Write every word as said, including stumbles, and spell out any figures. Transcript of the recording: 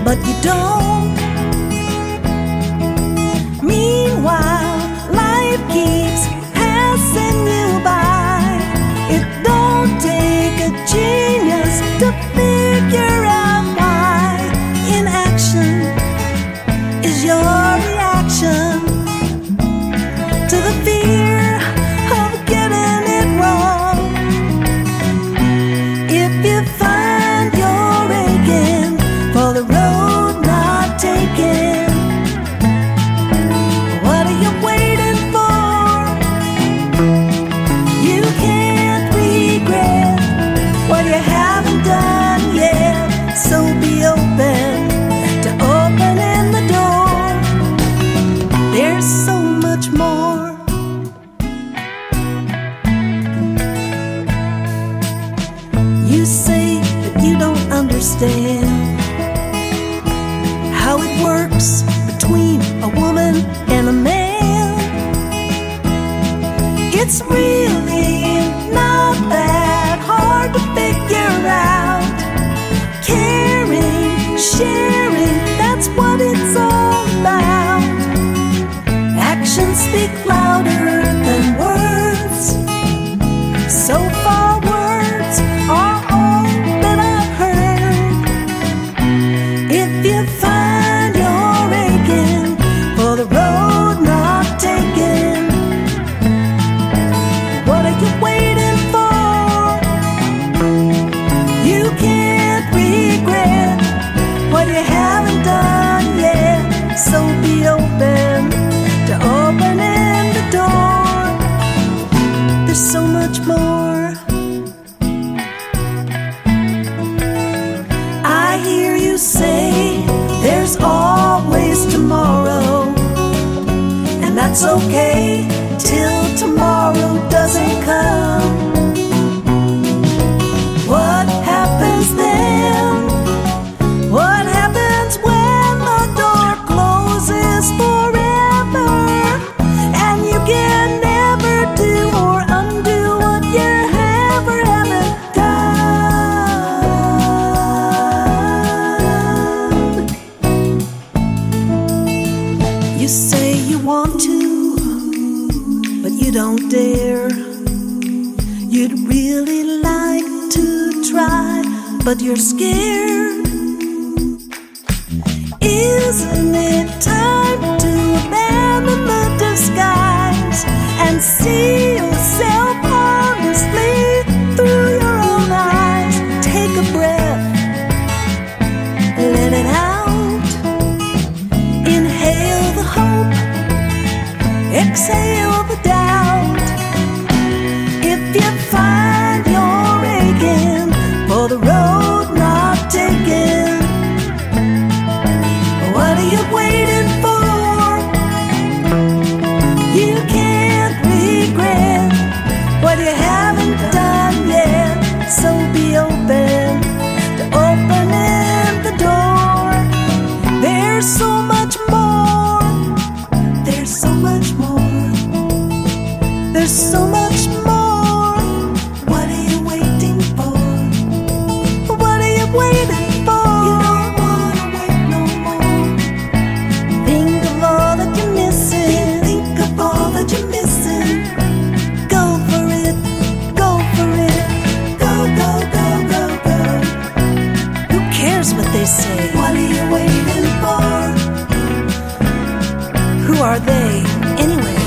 but you don't. Meanwhile, life keeps passing you by. It don't take a genius to figure out why. Inaction is your reaction to the fear of getting it wrong. If you find you're aching for the road not taken, what are you waiting for? You can't regret what you haven't done yet, so be open to opening the door. There's so much more. You say that you don't understand how it works between a woman and a man. It's really not that hard to figure out. Caring, sharing, that's what it's all about. Actions speak louder than words. So far words are all that I've heard. If you find you're aching for the road not taken, what are you waiting for? You can't regret what you haven't done yet, so be open to opening the door. There's so much more. I hear you say there's always tomorrow, and that's okay till tomorrow doesn't come. What happens then? What happens when the door closes forever and you can never do or undo what you ever haven't done? You say you want to, but you don't dare. You'd really like to try, but you're scared. Isn't it time to abandon the disguise and see yourself honestly through your own eyes? Take a breath, let it out. Inhale the hope, exhale the doubt. If you find you're aching for the road not taken, what are you waiting for? You can't regret what you haven't done yet, so be open to opening the door. There's so much more. There's so much more. There's so much more. What are you waiting for? What are you waiting for? You don't wanna wait no more. Think of all that you're missing. Think of all that you're missing. Go for it. Go for it. Go, go, go, go, go. Who cares what they say? What are you waiting for? Who are they anyway?